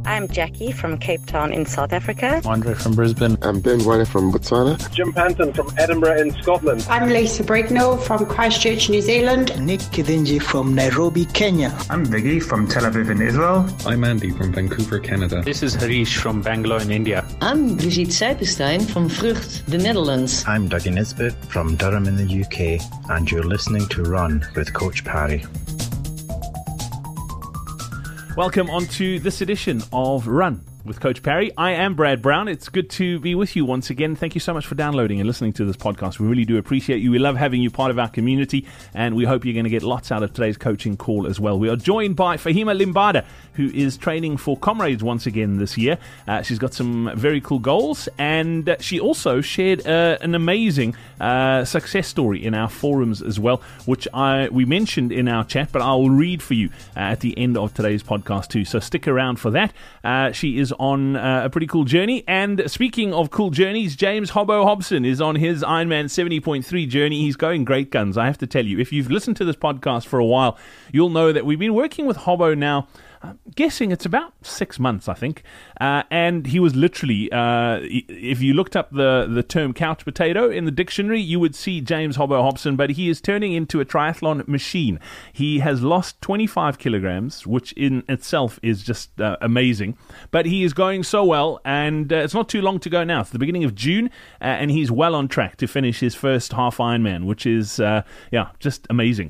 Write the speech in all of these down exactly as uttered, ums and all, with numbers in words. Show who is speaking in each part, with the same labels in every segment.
Speaker 1: I'm Jackie from Cape Town in South Africa.
Speaker 2: Andre from Brisbane.
Speaker 3: I'm Ben White from Botswana.
Speaker 4: Jim Panton from Edinburgh in Scotland.
Speaker 5: I'm Lisa Brignall from Christchurch, New Zealand.
Speaker 6: Nick Kidinji from Nairobi, Kenya.
Speaker 7: I'm Viggy from Tel Aviv in Israel.
Speaker 8: I'm Andy from Vancouver, Canada.
Speaker 9: This is Harish from Bangalore in India.
Speaker 10: I'm Brigitte Seipenstein from Vrucht, the Netherlands.
Speaker 11: I'm Dougie Nisbet from Durham in the U K, and you're listening to Run with Coach Parry.
Speaker 2: Welcome on to this edition of Run with Coach Parry. I am Brad Brown. It's good to be with you once again. Thank you so much for downloading and listening to this podcast. We really do appreciate you. We love having you part of our community, and we hope you're going to get lots out of today's coaching call as well. We are joined by Fahima Limbada, who is training for Comrades once again this year. Uh, she's got some very cool goals, and uh, she also shared uh, an amazing uh, success story in our forums as well, which I we mentioned in our chat, but I'll read for you uh, at the end of today's podcast too. So stick around for that. Uh, she is on uh, a pretty cool journey. And speaking of cool journeys, James Hobbo Hobson is on his Ironman seventy point three journey. He's going great guns, I have to tell you. If you've listened to this podcast for a while, you'll know that we've been working with Hobbo now, I'm guessing it's about six months, I think. Uh, and he was literally, uh, if you looked up the, the term couch potato in the dictionary, you would see James Hobbo Hobson, but he is turning into a triathlon machine. He has lost twenty-five kilograms, which in itself is just uh, amazing. But he is going so well, and uh, it's not too long to go now. It's the beginning of June, uh, and he's well on track to finish his first half Ironman, which is, uh, yeah, just amazing.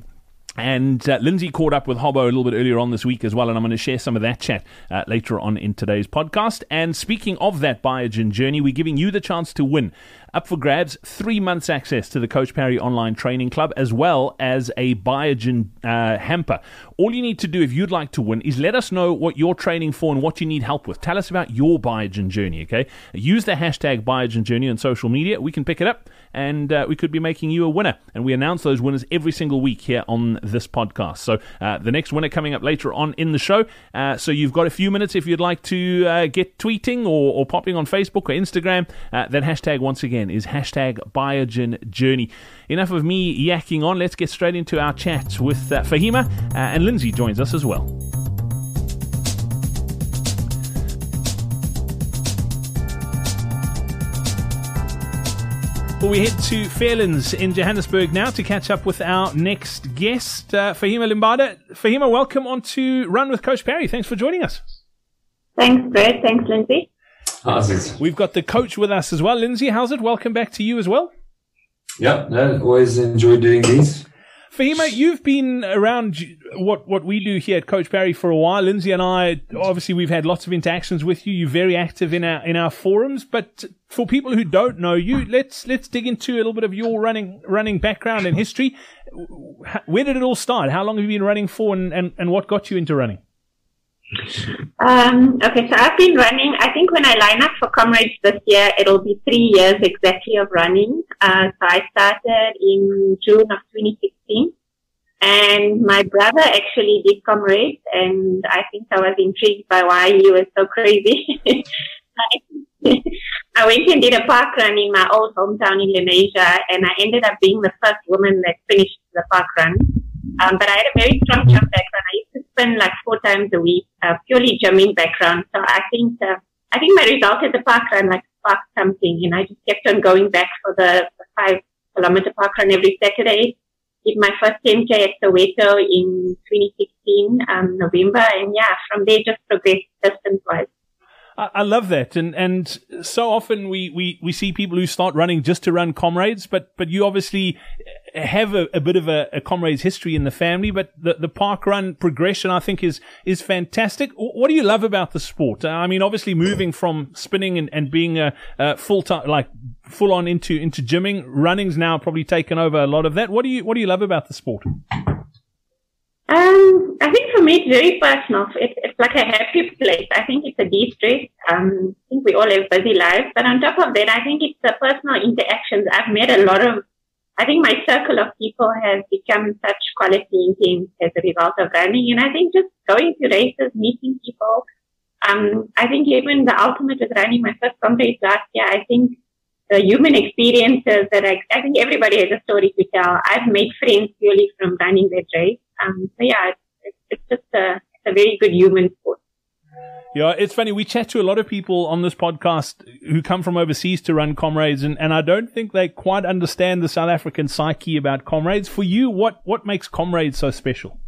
Speaker 2: And uh, Lindsay caught up with Hobbo a little bit earlier on this week as well, and I'm going to share some of that chat uh, later on in today's podcast. And speaking of that Biogen journey, we're giving you the chance to win. Up for grabs, three months access to the Coach Parry Online Training Club, as well as a Biogen uh, hamper. All you need to do if you'd like to win is let us know what you're training for and what you need help with. Tell us about your Biogen journey, okay? Use the hashtag Biogen journey on social media. We can pick it up, and uh, we could be making you a winner. And we announce those winners every single week here on this podcast. So uh, the next winner coming up later on in the show. Uh, so you've got a few minutes if you'd like to uh, get tweeting or, or popping on Facebook or Instagram. Uh, that hashtag, once again, is hashtag Biogen Journey. Enough of me yakking on. Let's get straight into our chat with uh, Fahima, uh, and Lindsay joins us as well. Well, we head to Fairlands in Johannesburg now to catch up with our next guest, uh, Fahima Limbada. Fahima, welcome on to Run with Coach Parry. Thanks for joining us.
Speaker 12: Thanks, Brett. Thanks, Lindsay.
Speaker 8: How's it?
Speaker 2: We've got the coach with us as well. Lindsay, how's it? Welcome back to you as well.
Speaker 8: Yeah, no, always enjoy doing these.
Speaker 2: Fahima, you've been around what, what we do here at Coach Parry for a while. Lindsay and I, obviously, we've had lots of interactions with you. You're very active in our in our forums. But for people who don't know you, let's let's dig into a little bit of your running running background and history. Where did it all start? How long have you been running for, and, and, and what got you into running?
Speaker 12: Um, okay, so I've been running. I think when I line up for Comrades this year, it'll be three years exactly of running. Uh, so I started in June of twenty sixteen, and my brother actually did Comrades, and I think I was intrigued by why he was so crazy. I went and did a park run in my old hometown in Lenasia, and I ended up being the first woman that finished the park run. Um, but I had a very strong jump background. I used to spin like four times a week, uh, purely gymming background. So I think, uh, I think my result at the park run like sparked something, and I just kept on going back for the, the five kilometer park run every Saturday. Did my first ten K at Soweto in twenty sixteen, um, November. And yeah, from there just progressed distance wise.
Speaker 2: I love that, and and so often we, we, we see people who start running just to run Comrades, but but you obviously have a, a bit of a, a Comrades history in the family. But the, the park run progression, I think, is is fantastic. What do you love about the sport? I mean, obviously moving from spinning and, and being a, a full time, like full on into into gymming, running's now probably taken over a lot of that. What do you what do you love about the sport?
Speaker 12: Um, I think for me it's very personal. It's, it's like a happy place. I think it's a de-stress. Um, I think we all have busy lives, but on top of that, I think it's the personal interactions. I've met a lot of, I think my circle of people has become such quality intense as a result of running. And I think just going to races, meeting people, um, I think even the ultimate was running my first Comrades last year. I think the human experiences that I, I think everybody has a story to tell. I've made friends purely from running that race. Um, so yeah, it's, it's just a, it's a very good human sport.
Speaker 2: Yeah, it's funny. We chat to a lot of people on this podcast who come from overseas to run Comrades, and, and I don't think they quite understand the South African psyche about Comrades. For you, what, what makes Comrades so special?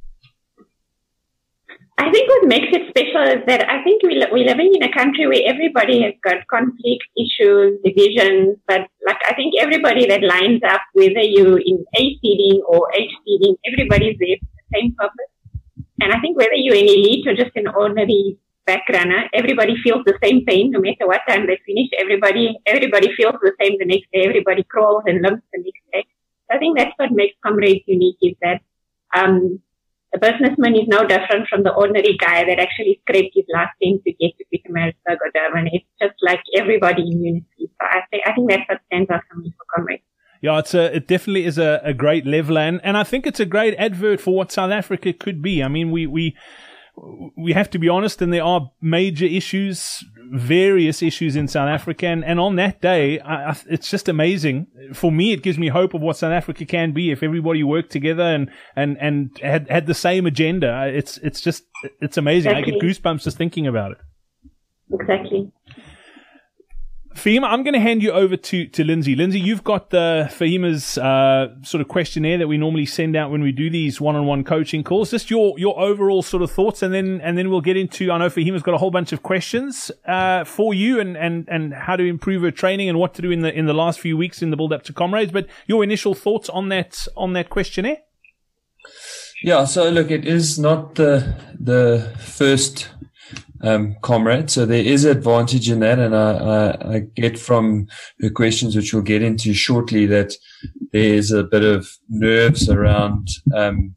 Speaker 12: I think what makes it special is that I think we, we're living in a country where everybody has got conflict, issues, divisions, but like I think everybody that lines up, whether you're in A seeding or H seeding, everybody's there for the same purpose. And I think whether you're an elite or just an ordinary back runner, everybody feels the same pain no matter what time they finish. Everybody, everybody feels the same the next day. Everybody crawls and limps the next day. So I think that's what makes Comrades unique, is that um, the businessman is no different from the ordinary guy that actually scraped his last cent to get to Pietermaritzburg or Durban. It's just like everybody in unity. So I think I think that's what stands out for me for Comrades.
Speaker 2: Yeah, it's a, it definitely is a, a great leveler, and, and I think it's a great advert for what South Africa could be. I mean, we, we, we have to be honest, and there are major issues, various issues in South Africa, and, and on that day, I, I, it's just amazing. For me, it gives me hope of what South Africa can be if everybody worked together and, and, and had, had the same agenda. It's, it's just, it's amazing. Exactly. I get goosebumps just thinking about it.
Speaker 12: Exactly.
Speaker 2: Fahima, I'm going to hand you over to, to Lindsay. Lindsay, you've got the Fahima's uh, sort of questionnaire that we normally send out when we do these one-on-one coaching calls. Just your, your overall sort of thoughts, and then and then we'll get into, I know Fahima's got a whole bunch of questions uh, for you, and, and, and how to improve her training and what to do in the in the last few weeks in the build-up to Comrades. But your initial thoughts on that on that questionnaire?
Speaker 8: Yeah, so look, it is not the the first Um, comrade. So there is advantage in that. And I, I, I get from the questions, which we'll get into shortly, that there's a bit of nerves around, um,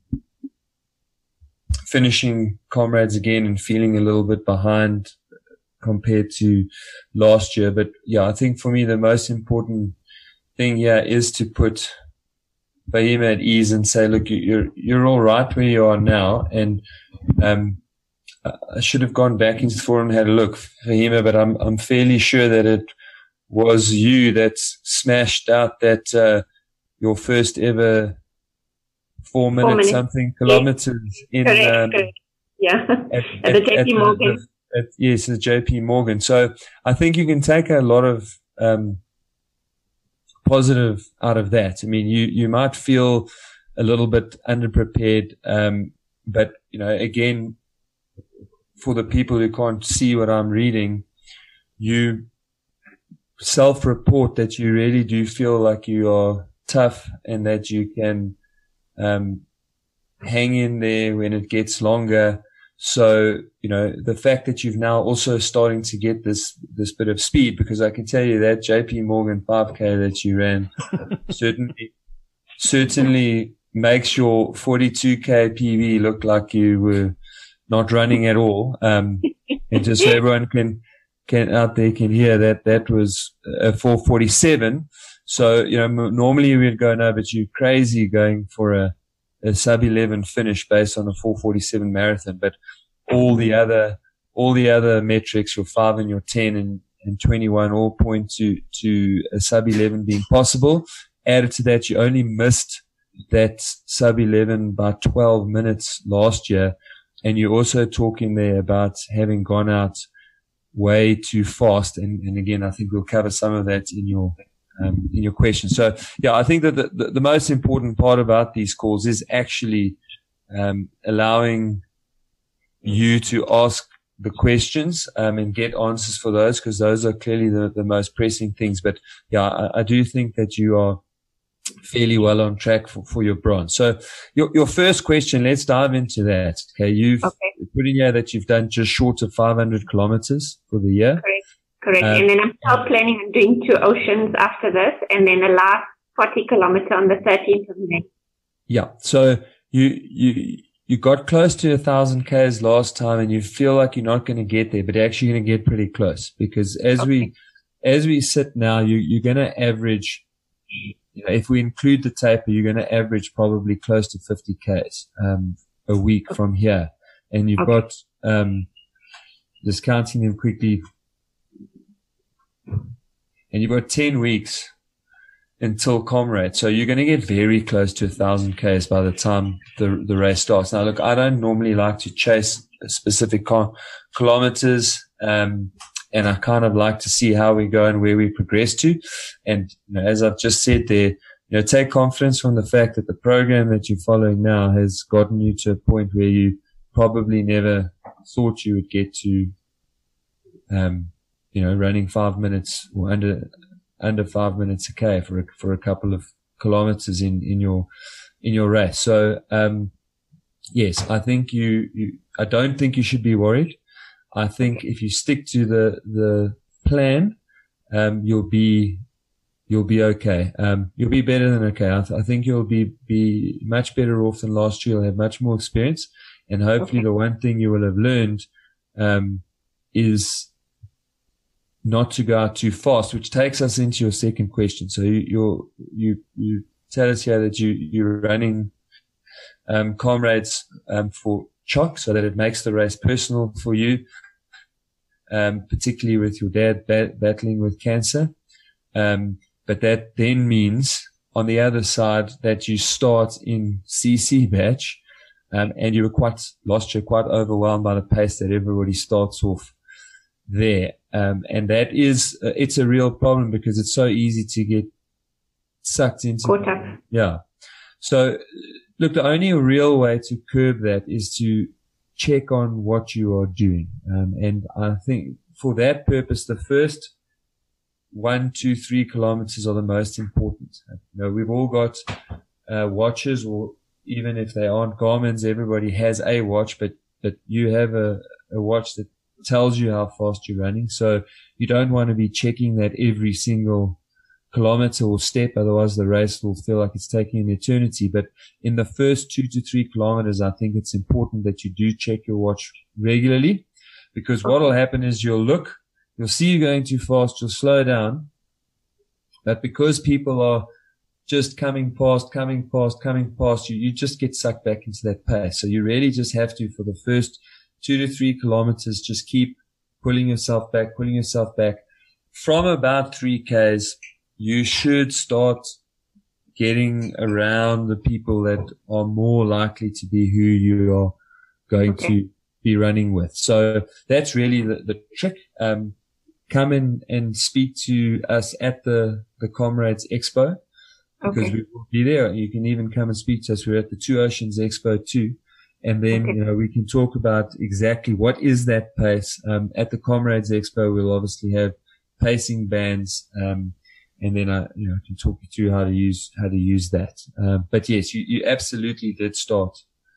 Speaker 8: finishing Comrades again and feeling a little bit behind compared to last year. But yeah, I think for me, the most important thing here is to put Fahima at ease and say, look, you're, you're all right where you are now. And, um, I should have gone back into the forum and had a look, Fahima, but I'm I'm fairly sure that it was you that smashed out that uh, your first ever four minute four something kilometers yeah. in
Speaker 12: correct,
Speaker 8: um,
Speaker 12: correct. yeah
Speaker 8: at,
Speaker 12: at, at the J P Morgan.
Speaker 8: The, the, at, yes, the J P Morgan. So I think you can take a lot of um, positive out of that. I mean, you you might feel a little bit underprepared, um, but you know, again, for the people who can't see what I'm reading, you self-report that you really do feel like you are tough and that you can um, hang in there when it gets longer. So, you know, the fact that you've now also starting to get this, this bit of speed, because I can tell you that J P Morgan five K that you ran certainly, certainly makes your forty-two K P B look like you were not running at all. Um, and just so everyone can, can out there can hear that that was a four forty-seven. So, you know, m- normally we'd go, no, but you're crazy going for a, a sub eleven finish based on a four forty-seven marathon. But all the other, all the other metrics, your five and your ten and, and twenty-one all point to, to a sub eleven being possible. Added to that, you only missed that sub eleven by twelve minutes last year. And you're also talking there about having gone out way too fast. And, and again, I think we'll cover some of that in your, um, in your question. So yeah, I think that the, the, the most important part about these calls is actually, um, allowing you to ask the questions, um, and get answers for those, because those are clearly the, the most pressing things. But yeah, I, I do think that you are fairly well on track for, for your bronze. So your, your first question, let's dive into that. Okay. You've okay. put in here that you've done just short of five hundred kilometers for the year.
Speaker 12: Correct. Correct.
Speaker 8: Um,
Speaker 12: and then I'm still planning on doing two oceans after this, and then the last forty kilometer on the thirteenth of May.
Speaker 8: Yeah. So you, you, you got close to a thousand Ks last time and you feel like you're not going to get there, but you're actually going to get pretty close, because as okay. we, as we sit now, you, you're going to average, you know, if we include the taper, you're going to average probably close to fifty Ks, um, a week okay. from here. And you've okay. got, um, just counting them quickly, and you've got ten weeks until Comrade. So you're going to get very close to a thousand Ks by the time the, the race starts. Now, look, I don't normally like to chase specific kilometers. Um, and I kind of like to see how we go and where we progress to. And you know, as I've just said there, you know, take confidence from the fact that the program that you're following now has gotten you to a point where you probably never thought you would get to, um, you know, running five minutes or under, under five minutes a K for a, for a couple of kilometers in, in your, in your race. So, um, yes, I think you, you, I don't think you should be worried. I think if you stick to the, the plan, um, you'll be, you'll be okay. Um, you'll be better than okay. I, th- I think you'll be, be much better off than last year. You'll have much more experience. And hopefully okay. the one thing you will have learned, um, is not to go out too fast, which takes us into your second question. So you, you're, you, you tell us here that you, you're running, um, comrades, um, for C H O C so that it makes the race personal for you, um, particularly with your dad bat- battling with cancer. Um, but that then means on the other side that you start in C C batch, um, and you were quite, last year, quite overwhelmed by the pace that everybody starts off there. Um, and that is, uh, it's a real problem because it's so easy to get sucked into.
Speaker 12: Caught up.
Speaker 8: Yeah. So look, the only real way to curb that is to check on what you are doing. Um, and I think for that purpose, the first one, two, three kilometers are the most important. You know, we've all got, uh, watches, or even if they aren't Garmin's, everybody has a watch, but, but you have a, a watch that tells you how fast you're running. So you don't want to be checking that every single kilometer or step. Otherwise the race will feel like it's taking an eternity. But in the first two to three kilometers, I think it's important that you do check your watch regularly, because what will happen is you'll look, you'll see you're going too fast, you'll slow down. But because people are just coming past, coming past, coming past you, you just get sucked back into that pace. So you really just have to, for the first two to three kilometers, just keep pulling yourself back, pulling yourself back. From about three Ks, you should start getting around the people that are more likely to be who you are going okay. to be running with. So that's really the, the trick. Um, come in and speak to us at the, the Comrades Expo, because okay. we will be there. You can even come and speak to us. We're at the Two Oceans Expo too. And then, okay. you know, we can talk about exactly what is that pace. Um, at the Comrades Expo, we'll obviously have pacing bands. Um, and then I, you know, can talk you through how to use, how to use that. Um, but yes, you, you absolutely did start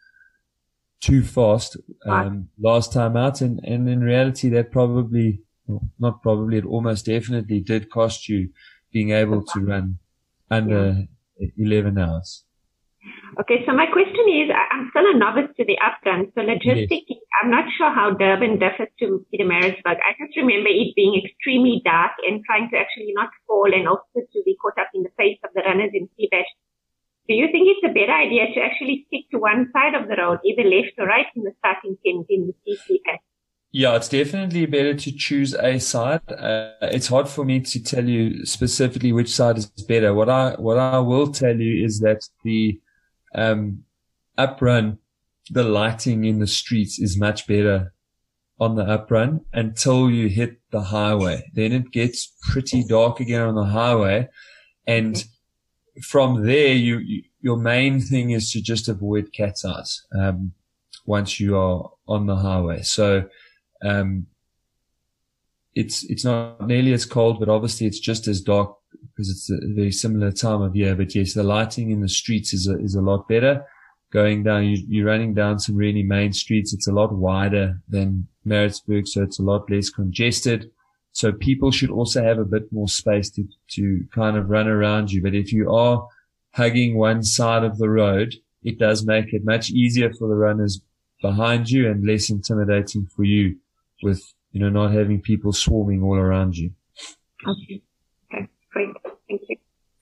Speaker 8: too fast, um, last time out. And, and in reality, that probably, well, not probably, it almost definitely did cost you being able to run under yeah. eleven hours.
Speaker 12: Okay, so my question is, I'm still a novice to the upgun, so logistically, yes. I'm not sure how Durban differs to Pietermaritzburg. I just remember it being extremely dark and trying to actually not fall and also to be caught up in the pace of the runners in C-Batch. Do you think it's a better idea to actually stick to one side of the road, either left or right in the starting tent in the C C Batch?
Speaker 8: Yeah, it's definitely better to choose a side. Uh, it's hard for me to tell you specifically which side is better. What I, what I will tell you is that the, um, up run, the lighting in the streets is much better on the up run until you hit the highway. Then it gets pretty dark again on the highway. And from there, you, you your main thing is to just avoid cat's eyes, um, once you are on the highway. So, Um, it's, it's not nearly as cold, but obviously it's just as dark because it's a very similar time of year. But yes, the lighting in the streets is a, is a lot better. Going down, you, you're running down some really main streets. It's a lot wider than Maritzburg, so it's a lot less congested. So people should also have a bit more space to, to kind of run around you. But if you are hugging one side of the road, it does make it much easier for the runners behind you and less intimidating for you, with, you know, not having people swarming all around you.
Speaker 12: Okay. Okay. Great. Thank you.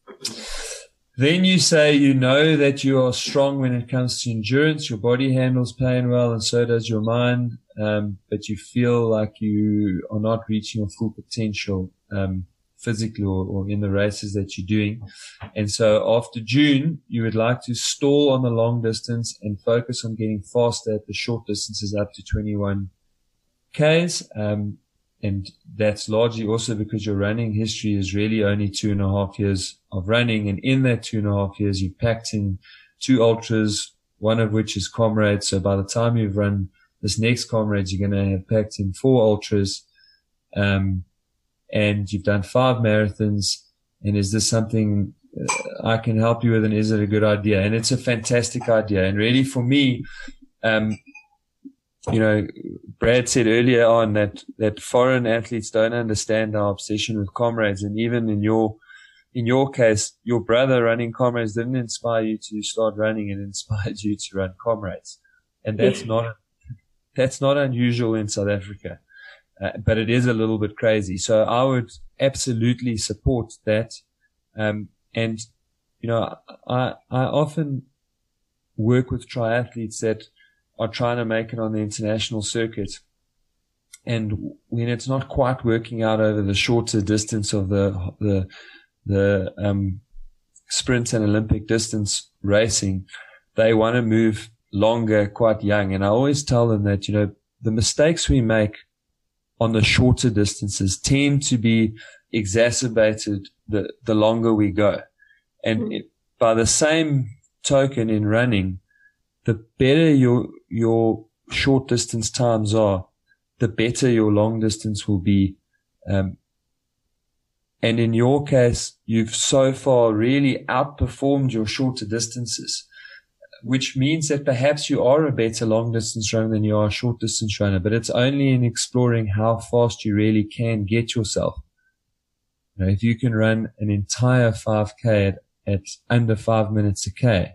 Speaker 8: Then you say you know that you are strong when it comes to endurance. Your body handles pain well, and so does your mind. Um, but you feel like you are not reaching your full potential, um, physically or, or in the races that you're doing. And so after June, you would like to stall on the long distance and focus on getting faster at the short distances up to twenty-one Ks. Um, and that's largely also because your running history is really only two and a half years of running. And in that two and a half years, you packed in two ultras, one of which is Comrades. So by the time you've run this next Comrades, you're going to have packed in four ultras. Um, and you've done five marathons. And is this something uh, I can help you with? And is it a good idea? And it's a fantastic idea. And really for me, um, you know, Brad said earlier on that, that foreign athletes don't understand our obsession with Comrades. And even in your, in your case, your brother running Comrades didn't inspire you to start running. It inspired you to run Comrades. And that's not, that's not unusual in South Africa. Uh, but it is a little bit crazy. So I would absolutely support that. Um, and, you know, I, I often work with triathletes that are trying to make it on the international circuit. And when it's not quite working out over the shorter distance of the, the, the, um, sprint and Olympic distance racing, they want to move longer, quite young. And I always tell them that, you know, the mistakes we make on the shorter distances tend to be exacerbated the, the longer we go. And it, by the same token in running, the better your, your short distance times are, the better your long distance will be. Um, and in your case, you've so far really outperformed your shorter distances, which means that perhaps you are a better long distance runner than you are a short distance runner, but it's only in exploring how fast you really can get yourself. You know, if you can run an entire five K at, at under five minutes a K,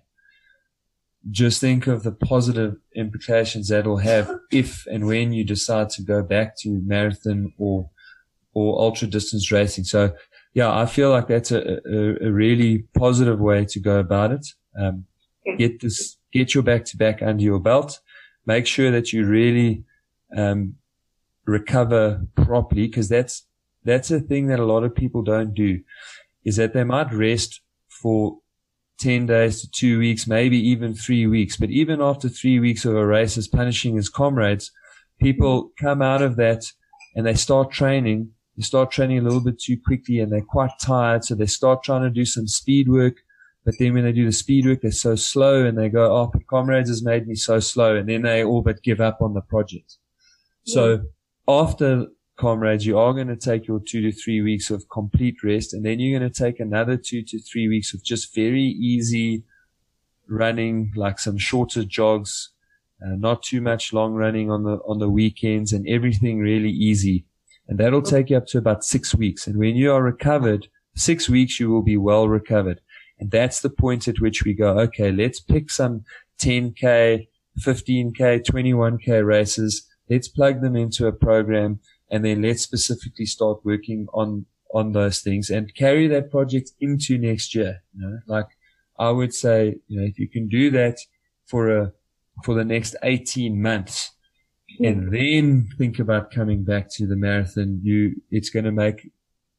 Speaker 8: just think of the positive implications that'll have if and when you decide to go back to marathon or, or ultra distance racing. So yeah, I feel like that's a, a, a really positive way to go about it. Um, Get this, get your back to back under your belt. Make sure that you really, um, recover properly, because that's, that's a thing that a lot of people don't do, is that they might rest for ten days to two weeks, maybe even three weeks. But even after three weeks of a race, as punishing as Comrades, people come out of that and they start training. They start training a little bit too quickly and they're quite tired. So they start trying to do some speed work. But then when they do the speed work, they're so slow and they go, oh, Comrades has made me so slow. And then they all but give up on the project. Yeah. So after Comrades, you are going to take your two to three weeks of complete rest. And then you're going to take another two to three weeks of just very easy running, like some shorter jogs, uh, not too much long running on the, on the weekends, and everything really easy. And that'll take you up to about six weeks. And when you are recovered, six weeks, you will be well recovered. And that's the point at which we go, okay, let's pick some ten K, fifteen K, twenty-one K races. Let's plug them into a program, and then let's specifically start working on, on those things and carry that project into next year. You know, like I would say, you know, if you can do that for a, for the next eighteen months, and then think about coming back to the marathon, you, it's going to make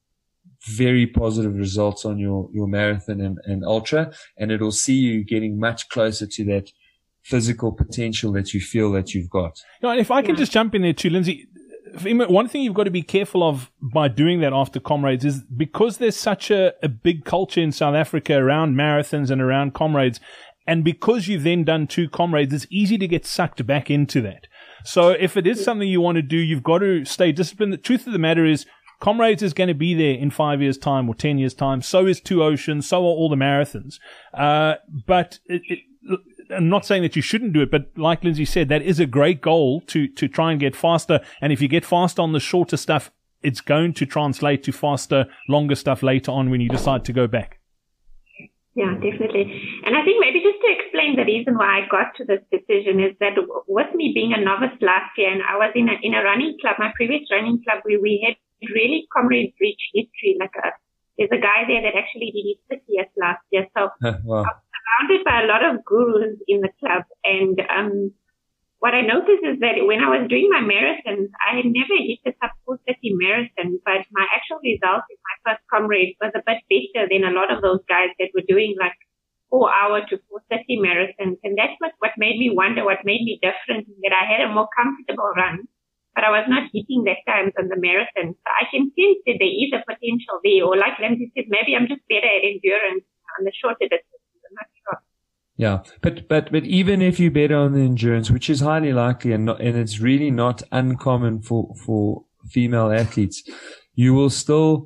Speaker 8: very positive results on your, your marathon and, and ultra, and it'll see you getting much closer to that physical potential that you feel that you've got.
Speaker 2: No, and if I can just jump in there too, Lindsay, one thing you've got to be careful of by doing that after Comrades is because there's such a, a big culture in South Africa around marathons and around Comrades, and because you've then done two Comrades, it's easy to get sucked back into that. So if it is something you want to do, you've got to stay disciplined. The truth of the matter is, Comrades is going to be there in five years' time or ten years' time. So is Two Oceans. So are all the marathons. Uh, but it, it, I'm not saying that you shouldn't do it, but like Lindsay said, that is a great goal to, to try and get faster. And if you get faster on the shorter stuff, it's going to translate to faster, longer stuff later on when you decide to go back.
Speaker 12: Yeah, definitely. And I think maybe just to explain the reason why I got to this decision is that with me being a novice last year, and I was in a, in a running club, my previous running club, where we had really Comrades rich history. Like a, there's a guy there that actually did his fiftieth last year. So wow. I was surrounded by a lot of gurus in the club. And um, what I noticed is that when I was doing my marathons, I had never hit the sub four thirty marathon, but my actual results in my first comrades was a bit better than a lot of those guys that were doing like four hour to four thirty marathons. And that's what, what made me wonder, what made me different, that I had a more comfortable run, but I was not hitting that times on the marathon. So I can sense that there is a potential there, or like Lindsay said, maybe I'm just better at endurance on the shorter distances. I'm not sure.
Speaker 8: Yeah, but but but even if you're better on the endurance, which is highly likely, and not, and it's really not uncommon for for female athletes, you will still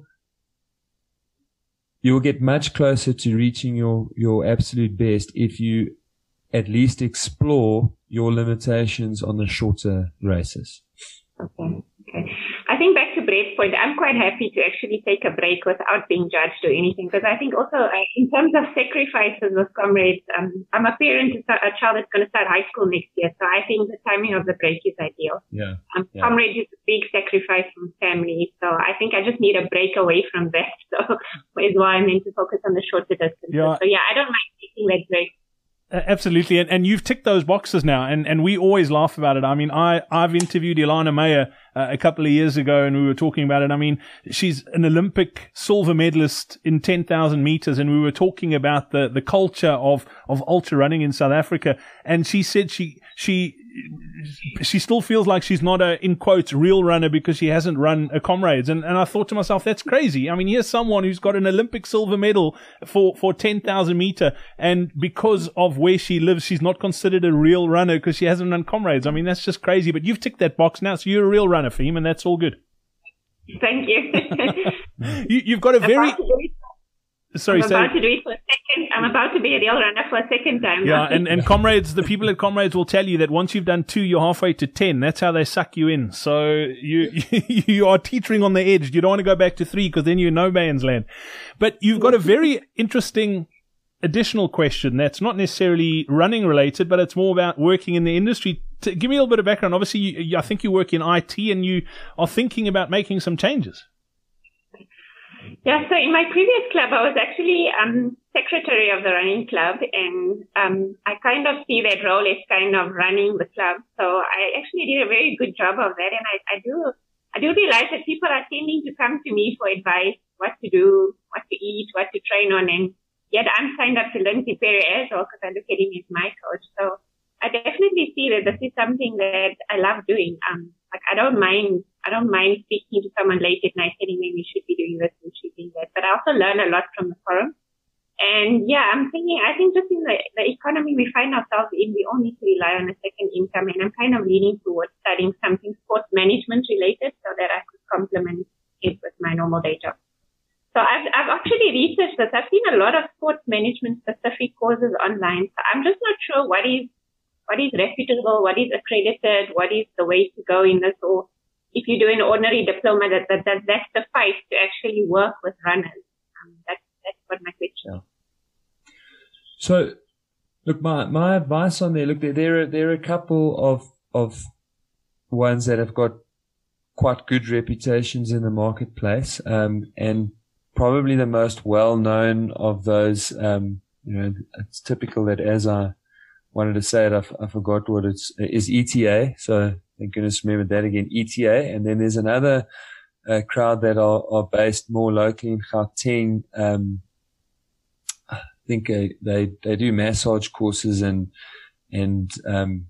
Speaker 8: you will get much closer to reaching your your absolute best if you at least explore your limitations on the shorter races.
Speaker 12: Okay. Okay. I think back to Brett's point, I'm quite happy to actually take a break without being judged or anything, because I think also uh, in terms of sacrifices with comrades, um, I'm a parent to a child that's going to start high school next year, so I think the timing of the break is ideal.
Speaker 8: Yeah.
Speaker 12: Um,
Speaker 8: yeah.
Speaker 12: Comrades is a big sacrifice from family, so I think I just need a break away from that. So is why I'm meant to focus on the shorter distances.
Speaker 2: Yeah.
Speaker 12: So yeah, I don't mind taking that break.
Speaker 2: Uh, absolutely, and, and you've ticked those boxes now, and, and we always laugh about it. I mean, I, I've interviewed Ilana Meyer uh, a couple of years ago, and we were talking about it. I mean, she's an Olympic silver medalist in ten thousand meters, and we were talking about the, the culture of, of ultra running in South Africa, and she said she she she still feels like she's not a, in quotes, real runner because she hasn't run a comrades. And, and I thought to myself, that's crazy. I mean, here's someone who's got an Olympic silver medal for, for ten thousand meter. And because of where she lives, she's not considered a real runner because she hasn't run comrades. I mean, that's just crazy. But you've ticked that box now. So you're a real runner, Fim, and that's all good.
Speaker 12: Thank you.
Speaker 2: you you've got a very... Sorry,
Speaker 12: I'm
Speaker 2: say,
Speaker 12: about to do it for a second. I'm about to be a real runner for a second time.
Speaker 2: Yeah, and, and comrades, the people at comrades will tell you that once you've done two, you're halfway to ten. That's how they suck you in. So you you are teetering on the edge. You don't want to go back to three because then you're in no man's land. But you've got a very interesting additional question that's not necessarily running related, but it's more about working in the industry. To give me a little bit of background. Obviously, you, I think you work in I T and you are thinking about making some changes.
Speaker 12: Yeah, so in my previous club, I was actually um, secretary of the running club, and um, I kind of see that role as kind of running the club. So I actually did a very good job of that, and I, I do I do realize that people are tending to come to me for advice, what to do, what to eat, what to train on, and yet I'm signed up to Lindsay Perry as well because I look at him as my coach. So I definitely see that this is something that I love doing. Um, like I don't mind. I don't mind speaking to someone late at night telling them we should be doing this and should be doing that. But I also learn a lot from the forum. And yeah, I'm thinking, I think just in the, the economy we find ourselves in, we all need to rely on a second income. And I'm kind of leaning towards studying something sports management related so that I could complement it with my normal day job. So I've, I've actually researched this. I've seen a lot of sports management specific courses online. So I'm just not sure what is, what is reputable, what is accredited, what is the way to go in this, or if you do an ordinary diploma, that, that, that, that suffice to actually work with runners. Um, that's, that's what my question is.
Speaker 8: Yeah. So, look, my, my advice on there, look, there, there are, there are a couple of, of ones that have got quite good reputations in the marketplace. Um, and probably the most well known of those, um, you know, it's typical that as I wanted to say it, I, I forgot what it's, is E T A. So, thank goodness, remember that again, E T A. And then there's another uh, crowd that are, are based more locally in Gauteng. Um, I think uh, they they do massage courses and and um,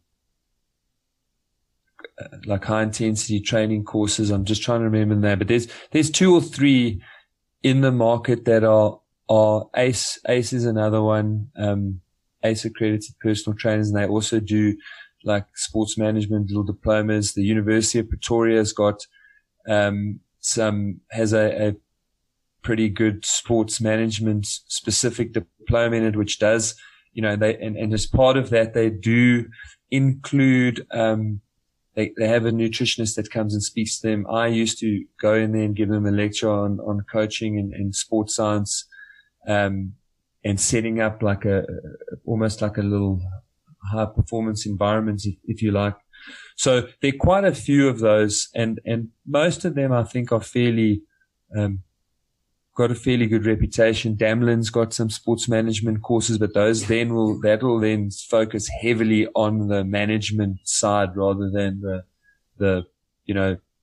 Speaker 8: like high intensity training courses. I'm just trying to remember that. But there's there's two or three in the market that are are ACE. ACE is another one. Um, ACE accredited personal trainers, and they also do like sports management, little diplomas. The University of Pretoria has got, um, some, has a, a pretty good sports management specific diploma in it, which does, you know, they, and, and as part of that, they do include, um, they, they have a nutritionist that comes and speaks to them. I used to go in there and give them a lecture on, on coaching and, and sports science, um, and setting up like a, almost like a little high performance environment, if, if you like. So there are quite a few of those, and, and most of them I think are fairly, um, got a fairly good reputation. Damlin's got some sports management courses, but those then will, that will then focus heavily on the management side rather than the, the, you know,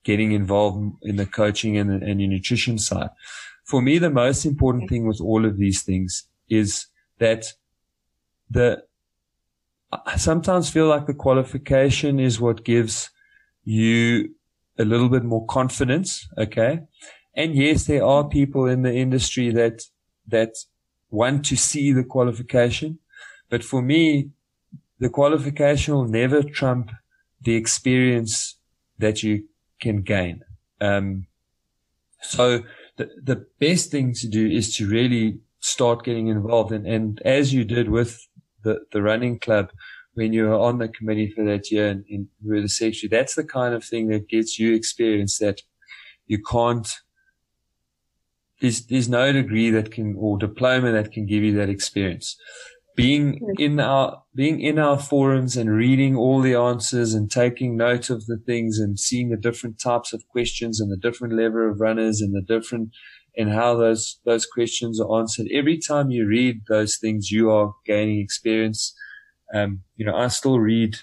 Speaker 8: getting involved in the coaching and, and your nutrition side. For me, the most important thing with all of these things is that the, I sometimes feel like the qualification is what gives you a little bit more confidence. Okay. And yes, there are people in the industry that, that want to see the qualification. But for me, the qualification will never trump the experience that you can gain. Um, so the, the best thing to do is to really start getting involved. And, and as you did with the, the running club, when you were on the committee for that year and, and were the secretary, that's the kind of thing that gets you experience that you can't, there's, there's no degree that can, or diploma that can give you that experience. Being in our, being in our forums and reading all the answers and taking note of the things and seeing the different types of questions and the different level of runners and the different, and how those, those questions are answered. Every time you read those things, you are gaining experience. Um, you know, I still read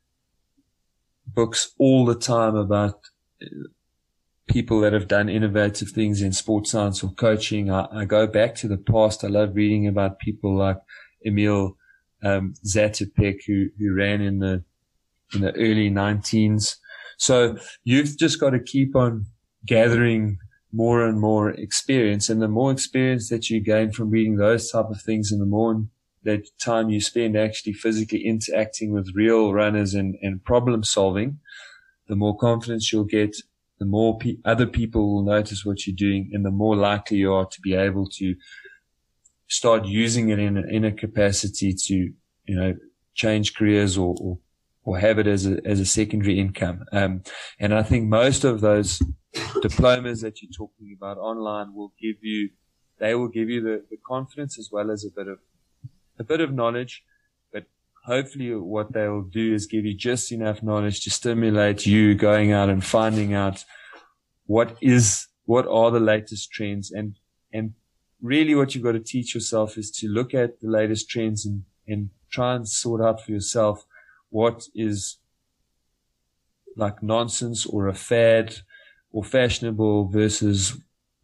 Speaker 8: books all the time about people that have done innovative things in sports science or coaching. I, I go back to the past. I love reading about people like Emil um, Zatopek, who, who ran in the in the early nineteens. So you've just got to keep on gathering more and more experience, and the more experience that you gain from reading those type of things, and the more that time you spend actually physically interacting with real runners and, and problem solving, the more confidence you'll get, the more pe- other people will notice what you're doing, and the more likely you are to be able to start using it in a, in a capacity to, you know, change careers or, or, or have it as a, as a secondary income. Um, and I think most of those diplomas that you're talking about online will give you, they will give you the, the confidence as well as a bit of, a bit of knowledge, but hopefully what they will do is give you just enough knowledge to stimulate you going out and finding out what is, what are the latest trends. And, and really what you've got to teach yourself is to look at the latest trends and, and try and sort out for yourself what is like nonsense or a fad or fashionable versus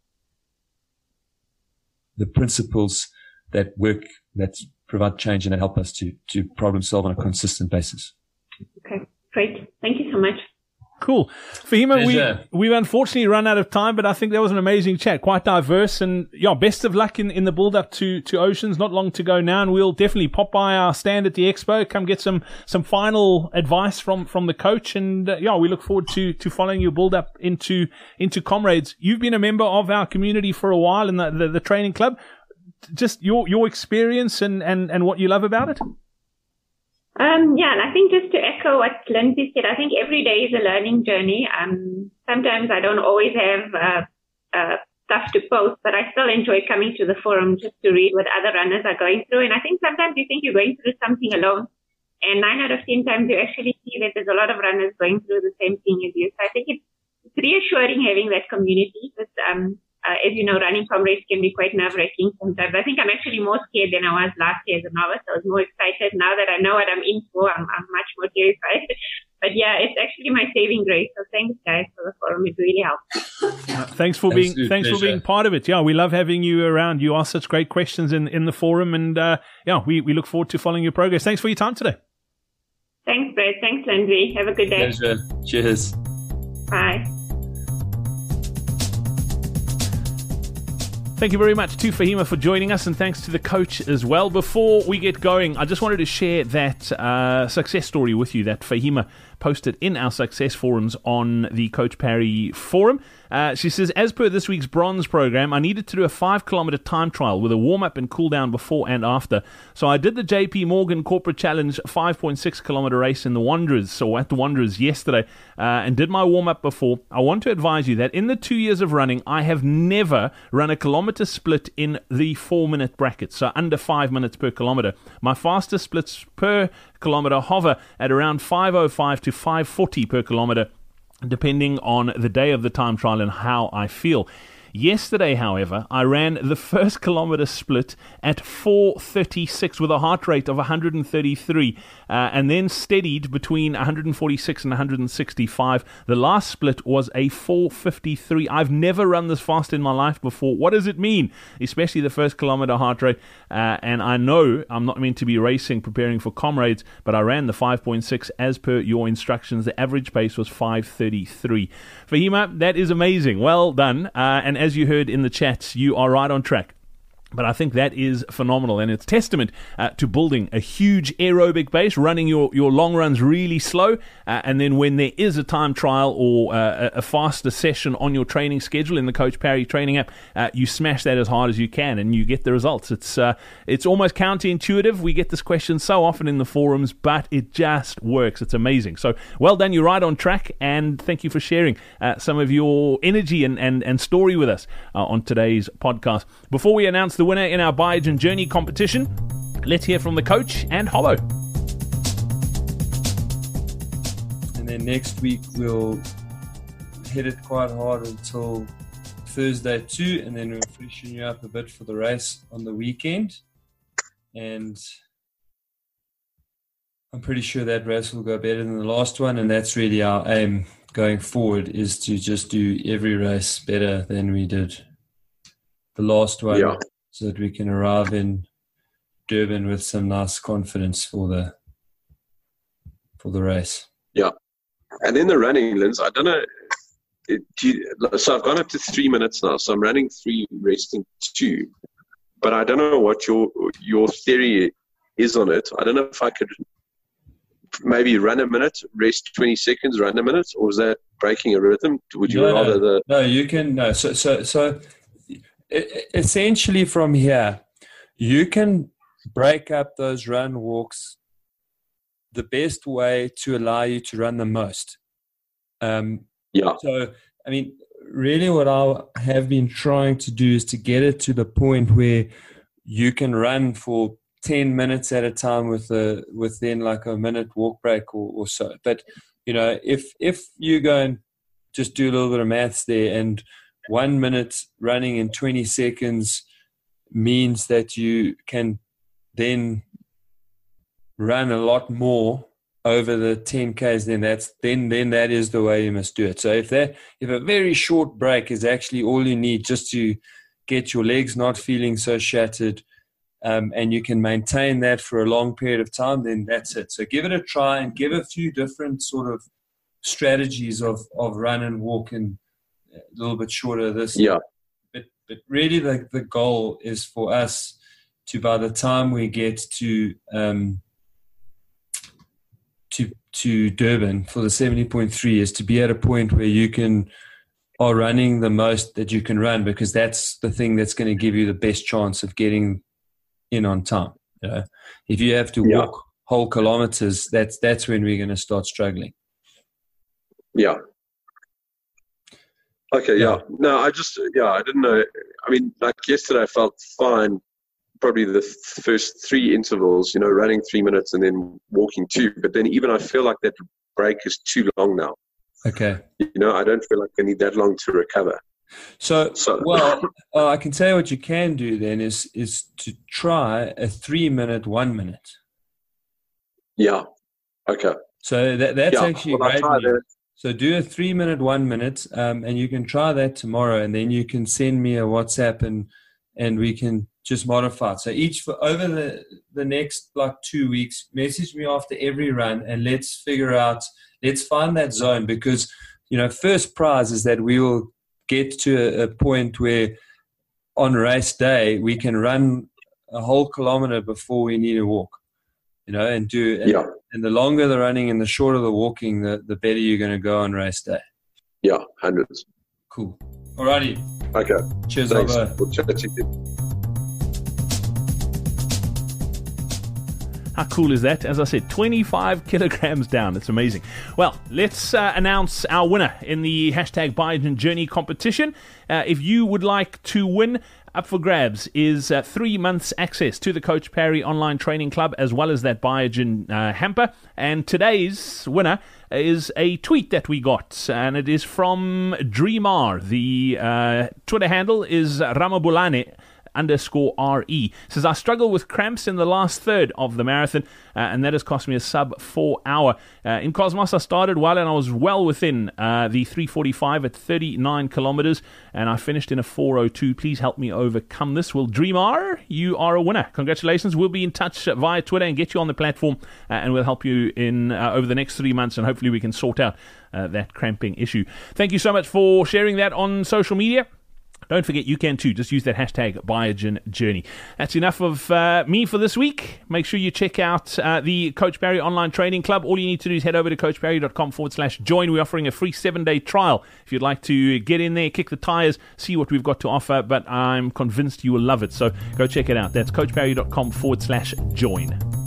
Speaker 8: the principles that work, that provide change and that help us to, to problem solve on a consistent basis.
Speaker 12: Okay, great. Thank you so much.
Speaker 2: Cool. Fahima, we, we've unfortunately run out of time, but I think that was an amazing chat, quite diverse. And yeah, best of luck in, in the build up to, to Oceans. Not long to go now. And we'll definitely pop by our stand at the expo, come get some, some final advice from, from the coach. And uh, yeah, we look forward to, to following your build up into, into Comrades. You've been a member of our community for a while in the, the, the training club. Just your, your experience and, and, and what you love about it.
Speaker 12: Um, yeah, and I think just to echo what Lindsay said, I think every day is a learning journey. Um, sometimes I don't always have uh, uh, stuff to post, but I still enjoy coming to the forum just to read what other runners are going through. And I think sometimes you think you're going through something alone, and nine out of ten times you actually see that there's a lot of runners going through the same thing as you. So I think it's, it's reassuring having that community. Because, um, uh, as you know, running Comrades can be quite nerve-wracking sometimes. I think I'm actually more scared than I was last year as a novice. I was more excited. Now that I know what I'm in for, I'm, I'm much more terrified. But yeah, it's actually my saving grace. So thanks, guys, for the forum. It really helps.
Speaker 2: Uh, thanks for being Absolute thanks pleasure. for being part of it. Yeah, we love having you around. You ask such great questions in, in the forum, and uh, yeah, we, we look forward to following your progress. Thanks for your time today.
Speaker 12: Thanks, Brett. Thanks, Lindsay. Have a good day.
Speaker 8: Pleasure. Cheers.
Speaker 12: Bye.
Speaker 2: Thank you very much to Fahima for joining us, and thanks to the coach as well. Before we get going, I just wanted to share that uh, success story with you that Fahima posted in our success forums on the Coach Parry forum. Uh, she says, as per this week's bronze program, I needed to do a five kilometer time trial with a warm-up and cool-down before and after. So I did the J P Morgan Corporate Challenge five point six kilometer race in the Wanderers, so at the Wanderers yesterday, uh, and did my warm-up before. I want to advise you that in the two years of running, I have never run a kilometer split in the four-minute bracket, so under five minutes per kilometer. My fastest splits per kilometer hover at around five oh five to five forty per kilometer, depending on the day of the time trial and how I feel. Yesterday, however, I ran the first kilometer split at four thirty-six with a heart rate of one hundred thirty-three, uh, and then steadied between one hundred forty-six and one hundred sixty-five. The last split was a four fifty-three. I've never run this fast in my life before. What does it mean? Especially the first kilometer heart rate. Uh, and I know I'm not meant to be racing, preparing for comrades, but I ran the five point six as per your instructions. The average pace was five thirty-three. Fahima, that is amazing. Well done. Uh, and as you heard in the chats, you are right on track. But I think that is phenomenal, and it's testament uh, to building a huge aerobic base, running your, your long runs really slow, uh, and then when there is a time trial or uh, a faster session on your training schedule in the Coach Parry training app, uh, you smash that as hard as you can, and you get the results. It's uh, it's almost counterintuitive. We get this question so often in the forums, but it just works. It's amazing. So well done. You're right on track, and thank you for sharing uh, some of your energy and, and, and story with us uh, on today's podcast. Before we announce the winner in our Biogen Journey competition, let's hear from the coach and Hollow.
Speaker 8: And then next week we'll hit it quite hard until Thursday too, and then we'll freshen you up a bit for the race on the weekend. And I'm pretty sure that race will go better than the last one, and that's really our aim going forward, is to just do every race better than we did the last one. Yeah. So that we can arrive in Durban with some nice confidence for the for the race.
Speaker 3: Yeah, and then the running, Linz. I don't know. It, do you, so I've gone up to three minutes now. So I'm running three, resting two. But I don't know what your your theory is on it. I don't know if I could maybe run a minute, rest twenty seconds, run a minute, or is that breaking a rhythm? Would you
Speaker 8: no,
Speaker 3: rather
Speaker 8: no,
Speaker 3: the?
Speaker 8: No, you can. No, so so so. Essentially from here, you can break up those run walks the best way to allow you to run the most. Um,
Speaker 3: yeah.
Speaker 8: So, I mean, really what I have been trying to do is to get it to the point where you can run for ten minutes at a time with a, within like a minute walk break or, or so. But, you know, if, if you go and just do a little bit of maths there, and one minute running in twenty seconds means that you can then run a lot more over the ten Ks, then that's then then that is the way you must do it. So if that if a very short break is actually all you need just to get your legs not feeling so shattered, um, and you can maintain that for a long period of time, then that's it. So give it a try and give a few different sort of strategies of, of run and walk, and a little bit shorter this.
Speaker 3: Yeah.
Speaker 8: But but really the, the goal is for us to, by the time we get to um to to Durban for the seventy point three, is to be at a point where you can are running the most that you can run, because that's the thing that's going to give you the best chance of getting in on time. You know? If you have to
Speaker 3: yeah.
Speaker 8: walk whole kilometers, that's that's when we're going to start struggling.
Speaker 3: Yeah. Okay, yeah. yeah. No, I just, yeah, I didn't know. I mean, like yesterday I felt fine, probably the th- first three intervals, you know, running three minutes and then walking two. But then even I feel like that break is too long now.
Speaker 8: Okay.
Speaker 3: You know, I don't feel like I need that long to recover.
Speaker 8: So, so well, uh, I can tell you what you can do then is is to try a three-minute, one-minute.
Speaker 3: Yeah. Okay.
Speaker 8: So that that's
Speaker 3: yeah.
Speaker 8: actually
Speaker 3: well,
Speaker 8: great. So do a three-minute, one-minute, um, and you can try that tomorrow, and then you can send me a WhatsApp, and and we can just modify it. So each for over the the next like two weeks, message me after every run, and let's figure out, let's find that zone, because you know, first prize is that we will get to a, a point where on race day we can run a whole kilometer before we need a walk. You know, and do and,
Speaker 3: yeah.
Speaker 8: and the longer the running and the shorter the walking, the, the better you're going to go on race day.
Speaker 3: Yeah, hundreds.
Speaker 8: Cool. Alrighty.
Speaker 3: Okay.
Speaker 8: Cheers,
Speaker 3: Thanks.
Speaker 8: Albo.
Speaker 3: We'll chat to you.
Speaker 2: How cool is that? As I said, twenty-five kilograms down. It's amazing. Well, let's uh, announce our winner in the hashtag Biogen Journey competition. Uh, if you would like to win, up for grabs is uh, three months access to the Coach Parry Online Training Club, as well as that Biogen uh, hamper. And today's winner is a tweet that we got, and it is from Dreamar. The uh, Twitter handle is Ramabulane underscore R E. Says, I struggle with cramps in the last third of the marathon, uh, and that has cost me a sub four hour. Uh, in Cosmos, I started well, and I was well within uh, the three forty-five at thirty-nine kilometers, and I finished in a four oh two. Please help me overcome this. Well, Dreamar, you are a winner. Congratulations. We'll be in touch via Twitter and get you on the platform, uh, and we'll help you in uh, over the next three months, and hopefully we can sort out uh, that cramping issue. Thank you so much for sharing that on social media. Don't forget, you can too. Just use that hashtag Biogen Journey. That's enough of uh, me for this week. Make sure you check out uh, the Coach Parry Online Training Club. All you need to do is head over to coachparry.com forward slash join. We're offering a free seven-day trial if you'd like to get in there, kick the tires, see what we've got to offer. But I'm convinced you will love it. So go check it out. That's coachparry.com forward slash join.